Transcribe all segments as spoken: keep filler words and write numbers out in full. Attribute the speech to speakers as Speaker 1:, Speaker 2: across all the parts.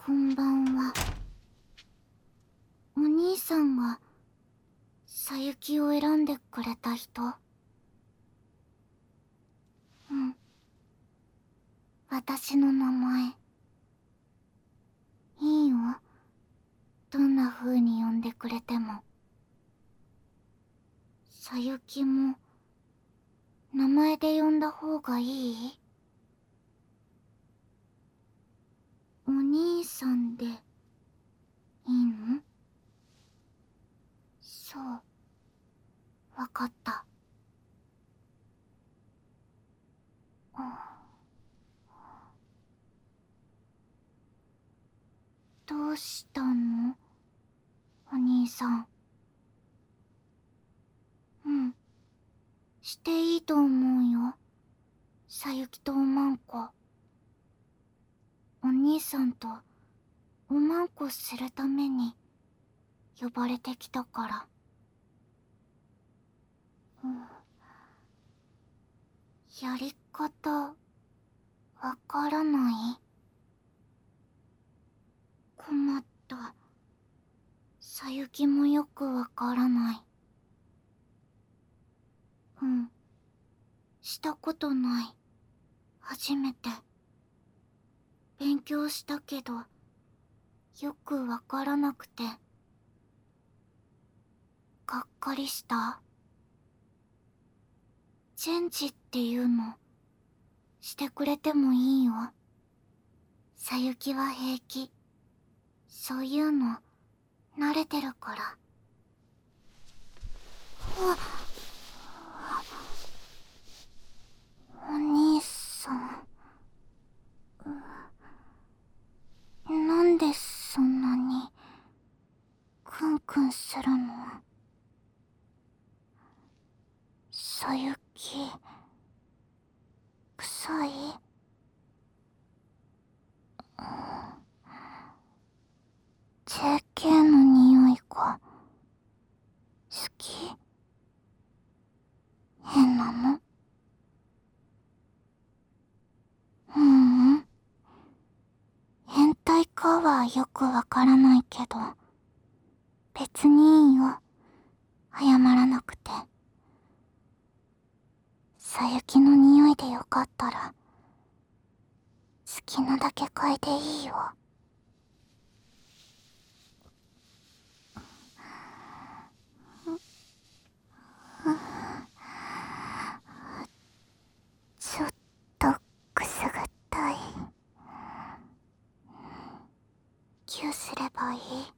Speaker 1: こんばんは。お兄さんがさゆきを選んでくれた人？うん。私の名前。いいよ。どんな風に呼んでくれても。さゆきも名前で呼んだ方がいい？お兄さんでいいの？そう。わかった。うん。どうしたの？お兄さん。うん。していいと思うよ。さゆきとおまんこ。お兄さんとおまんこするために呼ばれてきたから。うん。やり方わからない？困った。さゆきもよくわからない。うん。したことない。初めて。勉強したけどよくわからなくてがっかりした。チェンジっていうのしてくれてもいいよ。さゆきは平気。そういうの慣れてるから。あっ。お兄さん。なんでそんなにクンクンするの？さゆき臭い？ ジェーケー の匂いが好き？変なの？ううん。変態かはよくわからないけど別にいいよ。謝らなくて。さゆきの匂いでよかったら好きなだけ嗅いでいいよ。ちょっとくすぐったい。キューすればいい？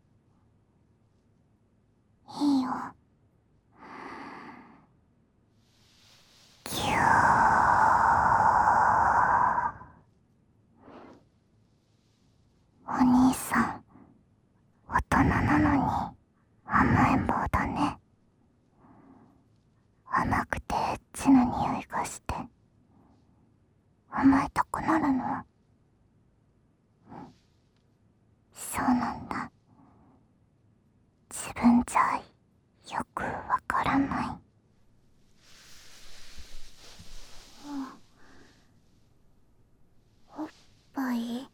Speaker 1: いいよ。キュー。お兄さん大人なのに甘えん坊だね。甘くてエッチな匂いがして甘えたくなるの？そうなんだ。自分じゃよくわからない。おっぱい？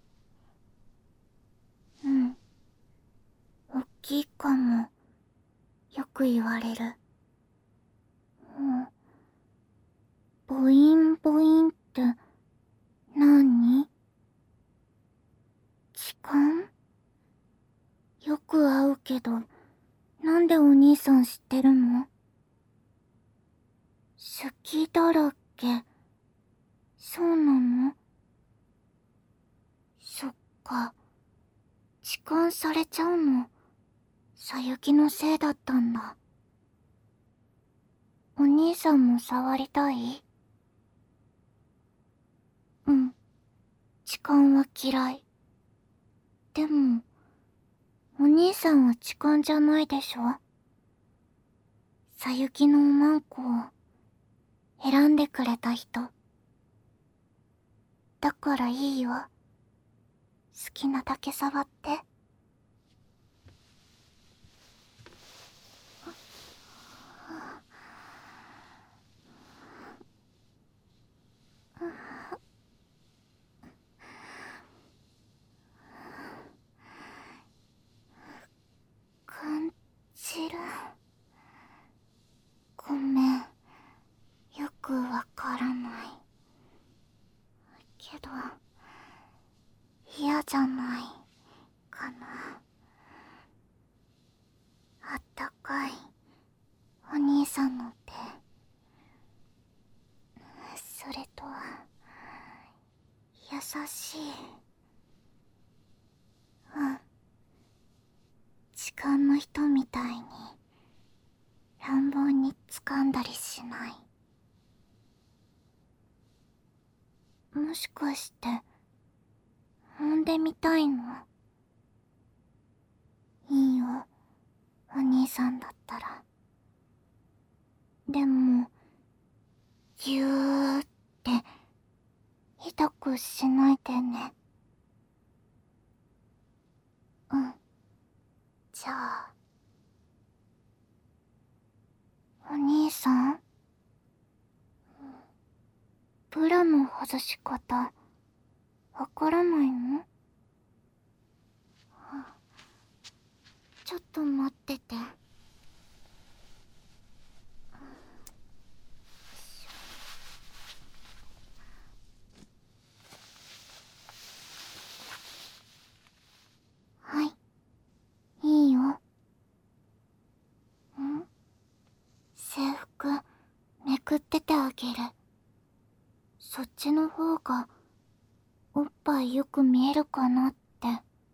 Speaker 1: うん。おっきいかも。よく言われる。うん。ボインボインって何？痴漢？よく会うけどなんでお兄さん知ってるの？好きだらけ。そうなの？そっか。痴漢されちゃうのさゆきのせいだったんだ。お兄さんも触りたい？うん。痴漢は嫌い。でもお兄さんは痴漢じゃないでしょ？さゆきのおまんこを選んでくれた人。だからいいよ。好きなだけ触って。 しい。うん。痴漢の人みたいに乱暴に掴んだりしない。もしかして揉んでみたいの？いいよ、お兄さんだったら。でもぎゅーって痛くしないでね。うん。じゃあお兄さん、ブラの外し方わからないの？ちょっと待ってて。はい、いいよ。ん？制服めくっててあげる。そっちの方がおっぱいよく見えるかなって。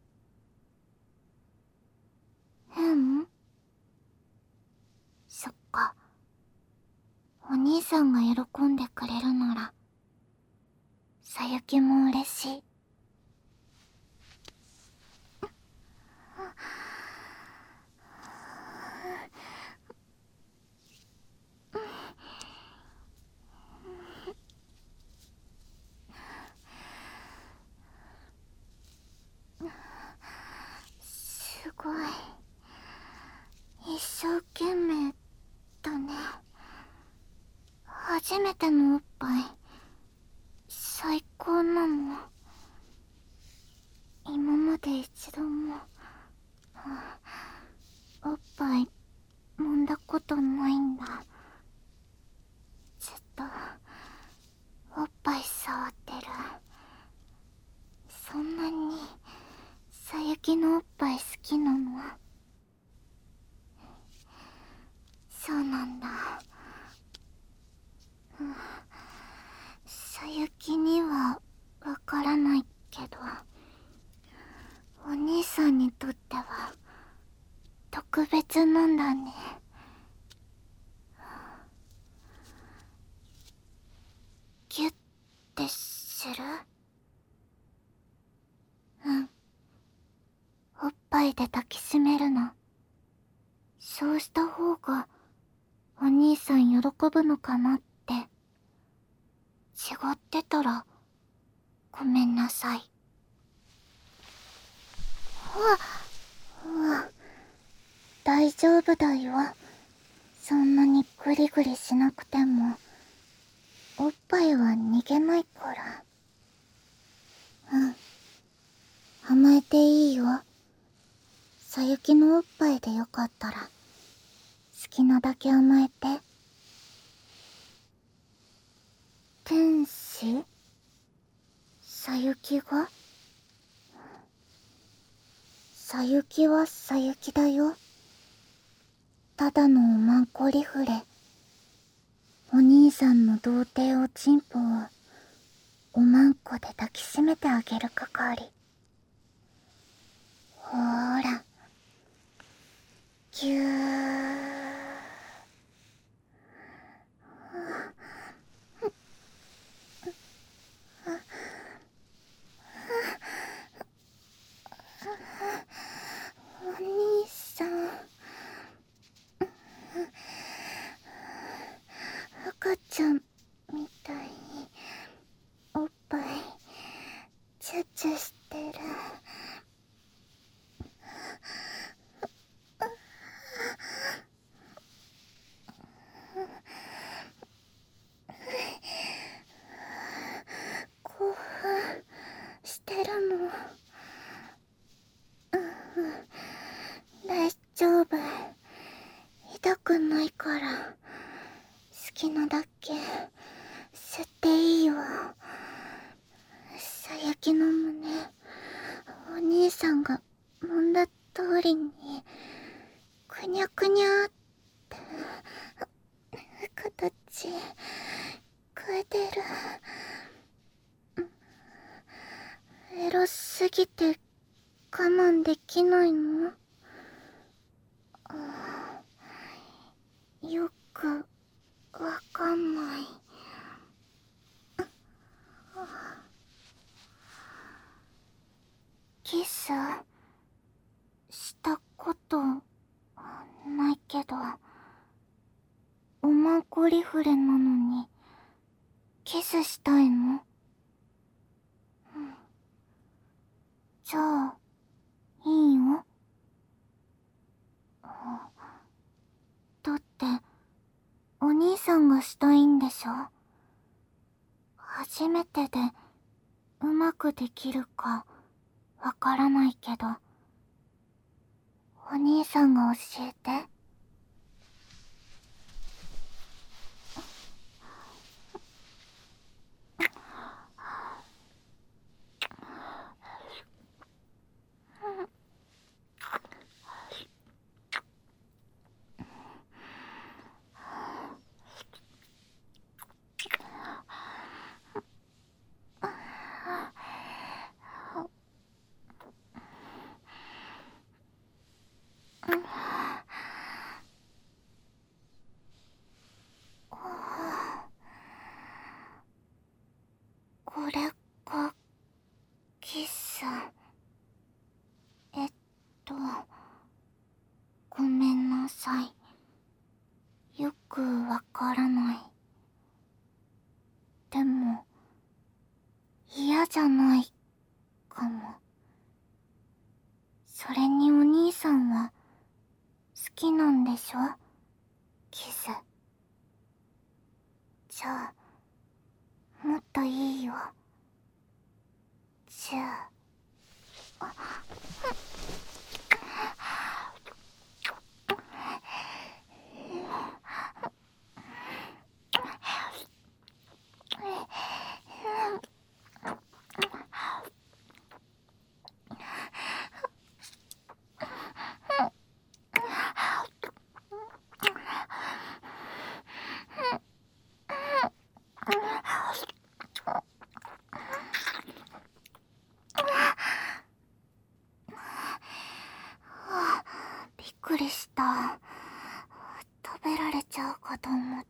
Speaker 1: うん？そっか。お兄さんが喜んでくれるならさゆきも嬉しい。すごい。一生懸命だね。初めてのおっぱい最高なの。今まで一度もおっぱい揉んだことないんだ。ずっとおっぱい触ってる。そんなにさゆきのおっぱい好きなの？そうなんだ。うん。さゆきにはわからないけど、お兄さんにとっては特別なんだね。ギュッてする？うん。おっぱいで抱きしめるの。そうした方がお兄さん喜ぶのかなって。違ってたらごめんなさい。うわ、うわ、大丈夫だよ。そんなにグリグリしなくてもおっぱいは逃げないから。うん。甘えていいよ。さゆきのおっぱいでよかったら好きなだけ甘えて。天使？さゆきが？さゆきはさゆきだよ。ただのおまんこリフレ。お兄さんの童貞おちんぽをおまんこで抱きしめてあげる係。ほーら、ぎゅー。お兄さん、赤ちゃんみたいにおっぱいチュチュしてる。興奮してるの？大丈夫。痛くないから好きなだけ吸っていいよ。さゆきの胸、お兄さんが揉んだ通りにくにゃくにゃって形変えてる。 エロすぎて我慢できないの？よくわかんない。キスしたことないけど、おまんこリフレなのにキスしたいの？うん、じゃあいいよ。だってお兄さんがしたいんでしょ？初めてでうまくできるかわからないけど、お兄さんが教えて。これがキス。えっとごめんなさい、よくわからない。でも嫌じゃないかも。それにお兄さんは好きなんでしょ、キス。じゃあもっといいよ。チュー。あびっくりした。食べられちゃうかと思った。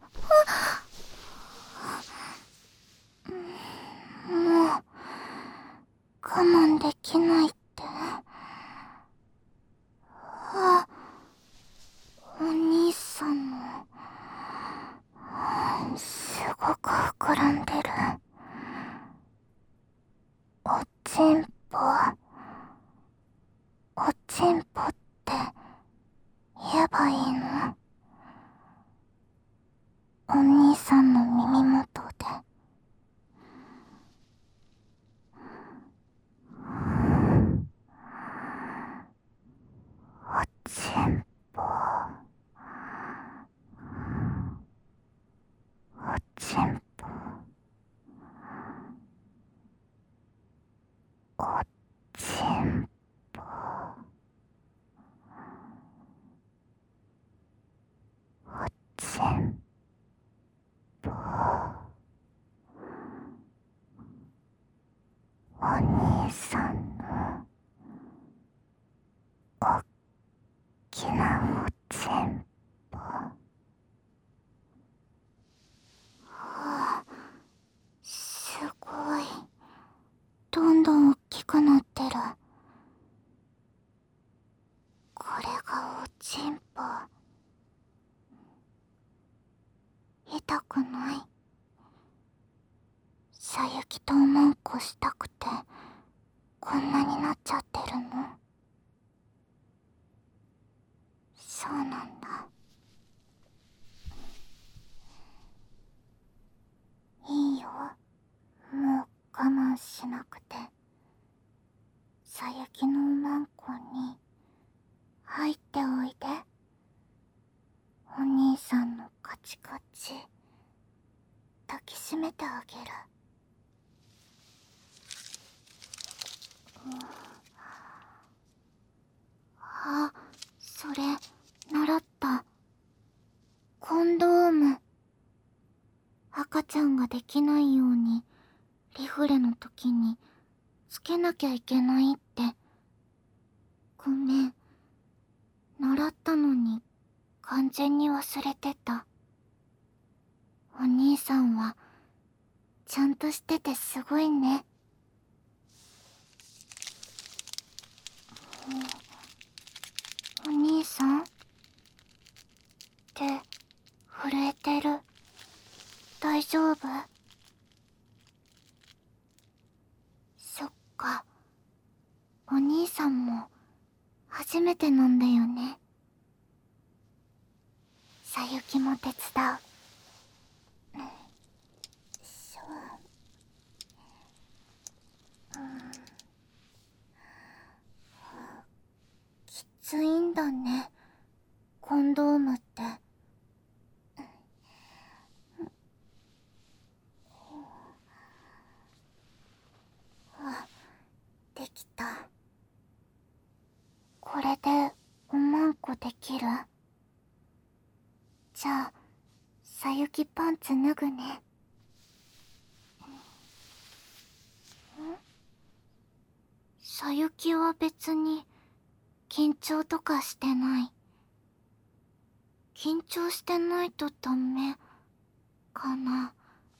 Speaker 1: もう我慢できないって。あ、お兄さんのすごく膨らんでる。おちんぽ、おちんぽって言えばいいの？お兄さんの耳元で。おちんぽ、おちんぽ、おちんぽ、おちんぽ、お兄さんのおっきなおちんぽ。はあ、すごい。どんどん大きくなってる。これがおちんぽ。痛くない？さゆきとおまんこしたくてこんなになっちゃってるの？そうなんだ。いいよ、もう我慢しなくて。さゆきのおまんこに入っておいで。お兄さんのカチカチ抱きしめてあげる。うん、あ、それ習った。コンドーム。赤ちゃんができないようにリフレの時につけなきゃいけないって。ごめん。習ったのに完全に忘れてた。お兄さんはちゃんとしててすごいね。お兄さん？手震えてる。大丈夫？そっか。お兄さんも初めてなんだよね。さゆきも手伝う。しょうん、きついんだね、コンドームって。あ、できた。これでおまんこできる？じゃあさゆきパンツ脱ぐね。ん？さゆきは別に緊張とかしてない。緊張してないとダメかな。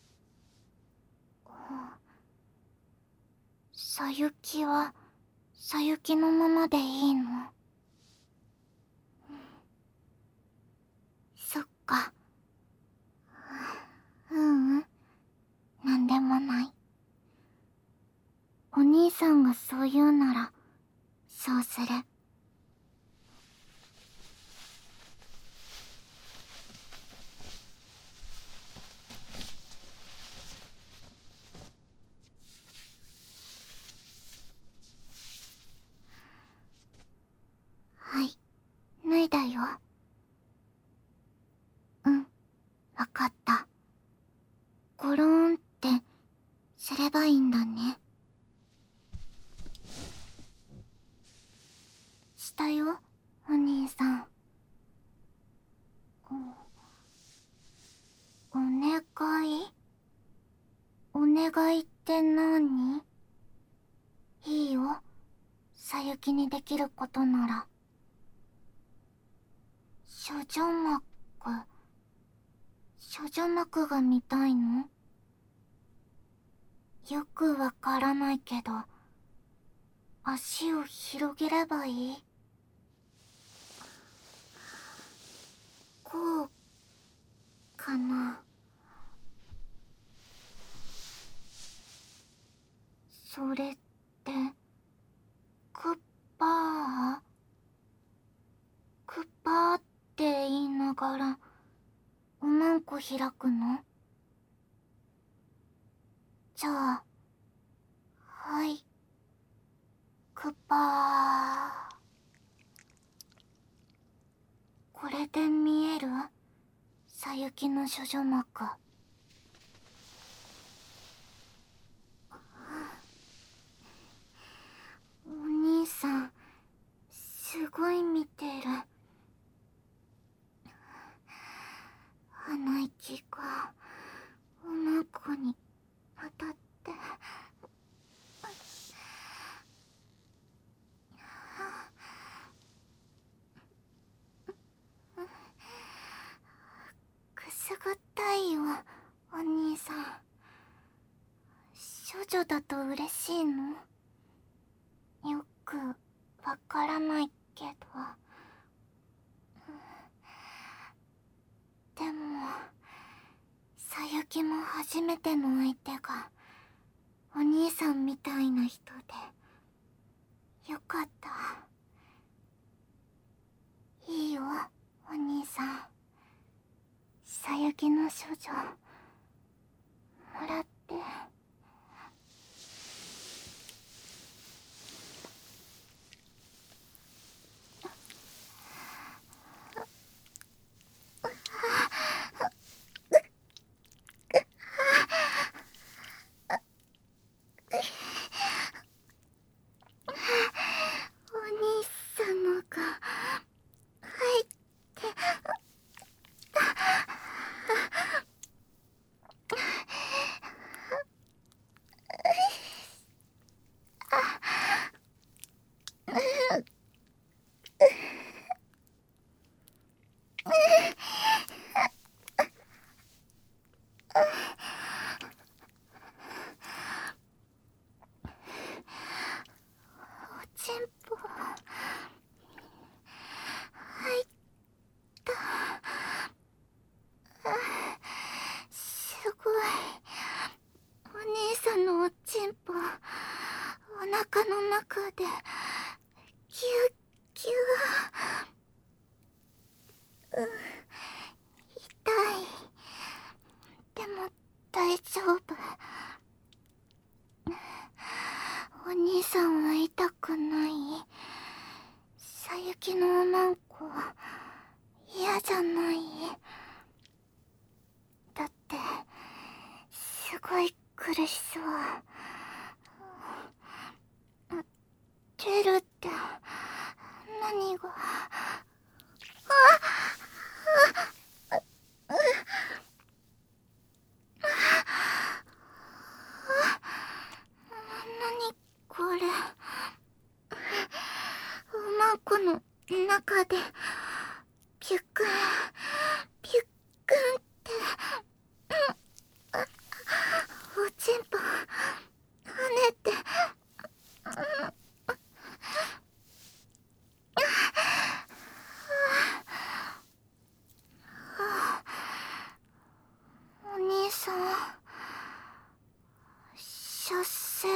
Speaker 1: さゆきはさゆきのままでいいの？そっか。ううん、なんでもない。お兄さんがそう言うならそうする。はい、脱いだよ。うん、わかった。ゴローンってすればいいんだね。したよ、お兄さん。お願い？お願いって何？いいよ、さゆきにできることなら。処女膜。処女膜が見たいの？よくわからないけど、足を広げればいい？こうかな。それってクッパー？クッパーって言いながらおまんこ開くの？じゃあ、はい、クッパー。これで見える？さゆきの処女膜。お兄さん、すごい見てる。鼻息がおまんこに当たって。くすぐったいよ、お兄さん。処女だと嬉しいの？よくわからないけど。でもさゆきも初めての相手がお兄さんみたいな人でよかった。いいよ、お兄さん。さゆきの処女もらって。お兄様が入ってた。 おちんぽ入った。すごい。お兄さんのおちんぽ、お腹の中でギュッギュッ。う痛い。でも大丈夫。お兄さんは痛くない。さゆきのおまんこ嫌じゃない。だってすごい苦しそう。出るって何が。あっ何これ。おまんこの中でピュックンピュックンって、うん、おちんぽ跳ねて、うんお兄さん、射精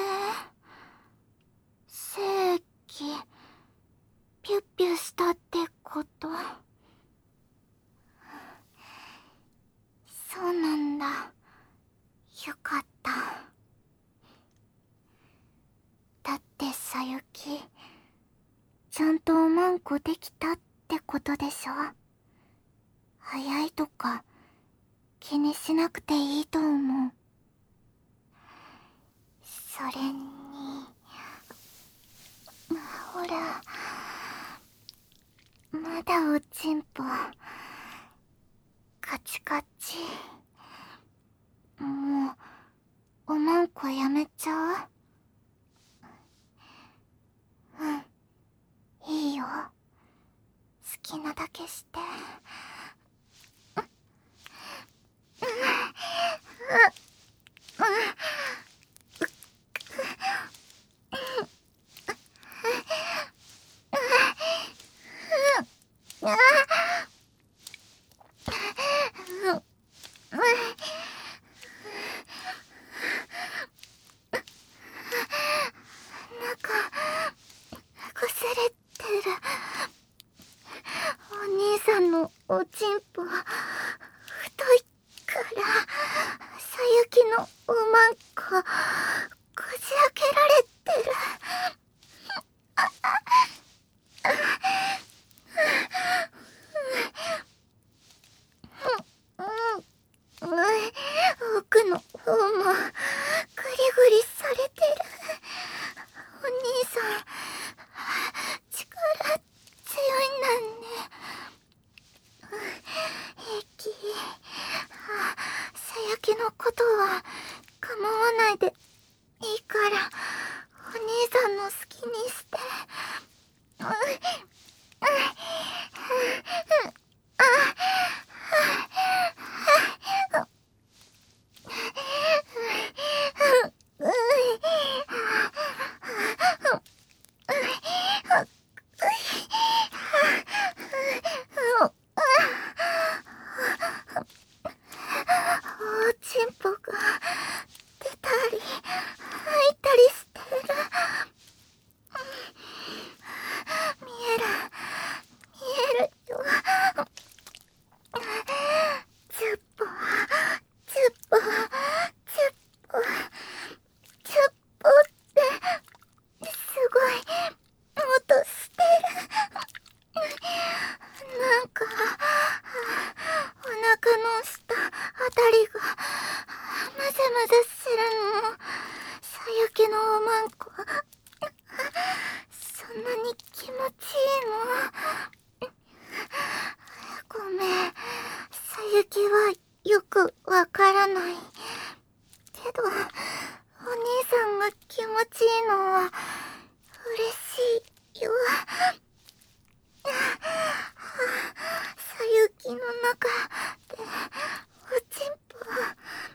Speaker 1: 精液ピュッピュしたってこと？そうなんだ。よかった。だってさゆき、ちゃんとおまんこできたってことでしょ。早いとか気にしなくていいと思う。それにほら、まだおちんぽカチカチ。もうおまんこやめちゃう？うん、いいよ。好きなだけして。なんかこすれてる。お兄さんのおちんぽ太いからさゆきのおまんここじ開けられてる。奥の方もグリグリされてる。お兄さん力強いんだね。平気。さゆきのことは構わないでいいからお兄さんの好きにして。おちんぽが出たり吐いたりしてる。見える見えるよ。チュッポチュッポチュッポチュッポってすごい音してる。なんかお腹の下あたりがムズムズするの。さゆきのおまんこそんなに気持ちいいの？ごめん、さゆきはよくわからない。けどお兄さんが気持ちいいのは嬉しいよ。さゆきの中でおちんぽ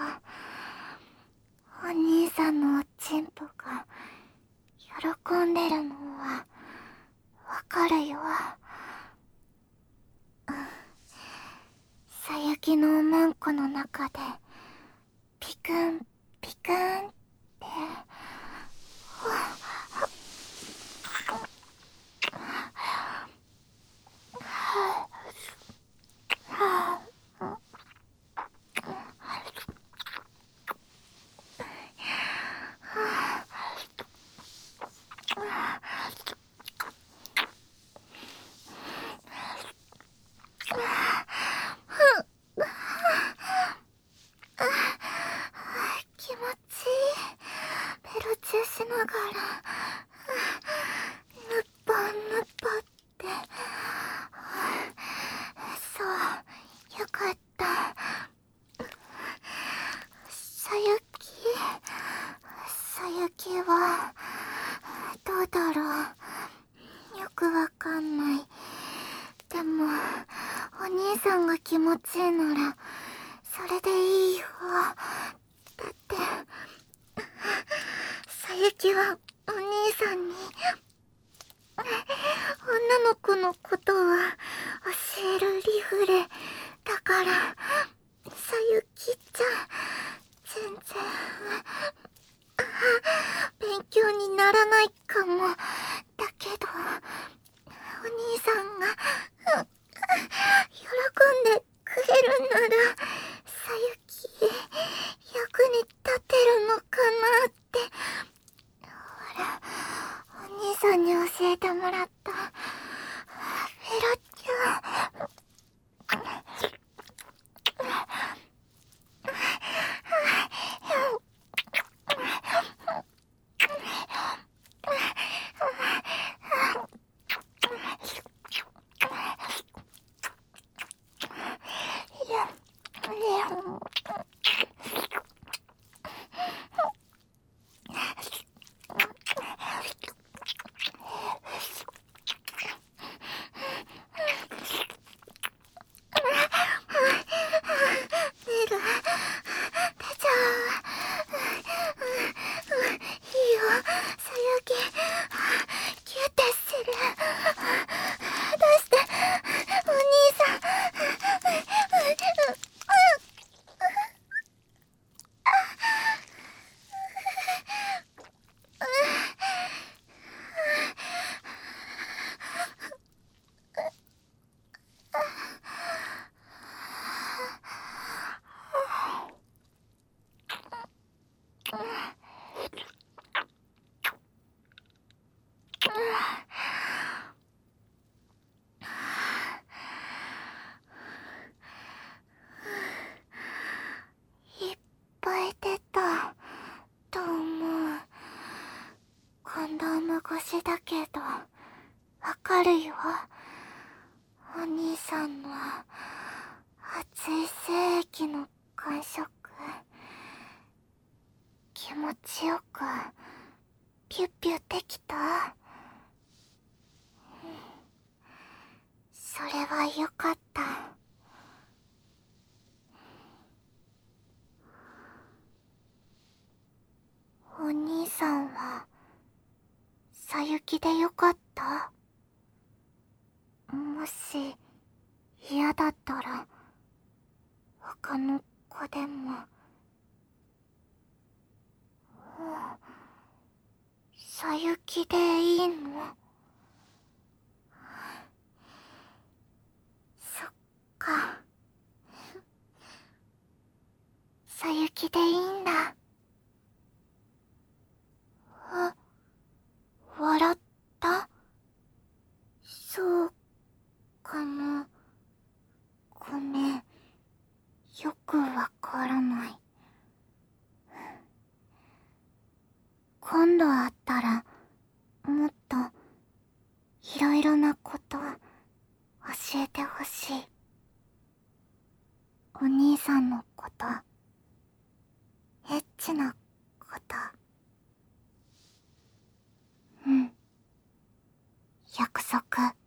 Speaker 1: お兄さんのおちんぽが喜んでるのはわかるよ。さゆきのおまんこの中でピクンピクンって。気持ちいい。ベロチューしながらぬっぱぬっぱって。そうよかった。さゆきさゆきはどうだろう、よくわかんない。でもお兄さんが気持ちいいならそれでいいよ。だってさゆきはお兄さんに女の子のことは教えるリフレだから。さゆきちゃん全然勉強にならないかも。だけどお兄さんが喜んでくれるならさゆき役に立てるのかなって。ほら、お兄さんに教えてもらったベロチュー。いっぱい出たと思う。コンドーム越しだけどわかるよ。お兄さんの熱い精液の感触、気持ちよくピュッピュできた。それはよかった。お兄さんはさゆきでよかった？もし嫌だったら他の子でも。さゆきでいいの？そっか。さゆきでいいんだ。あ、笑った？そうかな。ごめん、よくわからない。今度会ったらもっといろいろなこと教えてほしい。お兄さんのこと、エッチなこと。うん、約束。